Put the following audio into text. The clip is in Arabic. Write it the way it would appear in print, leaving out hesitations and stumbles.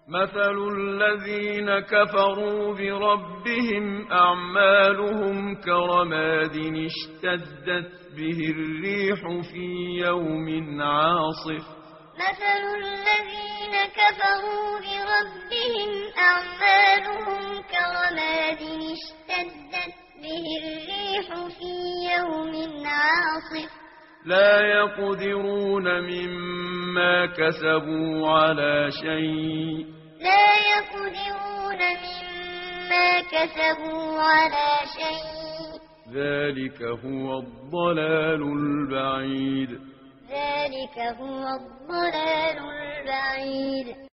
مثل الذين كفروا بربهم أعمالهم كرماد اشتدت به الريح في يوم عاصف. مثل الذين كفروا بربهم أعمالهم كرماد اشتدت به الريح في يوم عاصف لا يقدرون مما كسبوا على شيء لا يقدرون مما كسبوا على شيء ذلك هو الضلال البعيد. ذلك هو الضلال البعيد.